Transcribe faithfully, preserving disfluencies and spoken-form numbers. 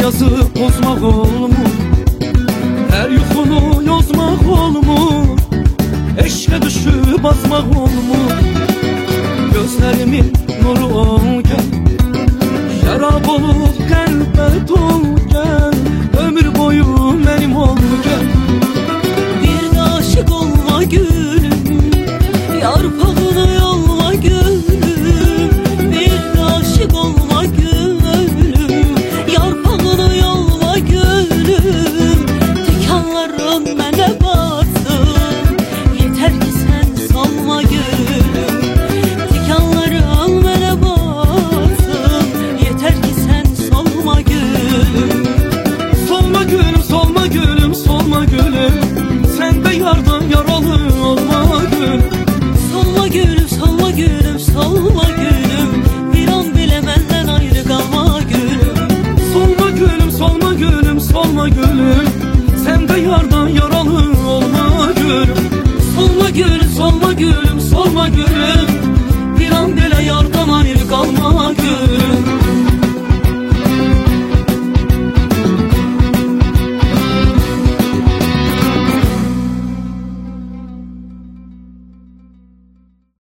yazıp bozmak olmur, her yuxunu yozmaq olmur, eşqə düşüb azmaq olmur. Gözlərimin nuru ol gəl, şərab olub qəlbə dol gəl, ömür boyu mənim ol gəl. Bir də aşıq olma gülüm, yarpağını yolma gülüm. Bir də aşıq olma gülüm, yarpağını yolma gülüm. Tikanların mənə batsın, yeter ki sen solma gülüm. Tikanların mənə batsın, yeter ki sen solma gülüm. Solma gülüm, solma gülüm, solma gülüm, sen de yardan yaralı olma gülüm. Solma gülüm, solma gülüm, solma gülüm, bir an bile benden ayrı kalma gülüm. Solma gülüm, solma gülüm, solma gülüm, sen de yardan yaralı olma gülüm. Solma gülüm, solma gülüm, solma gülüm,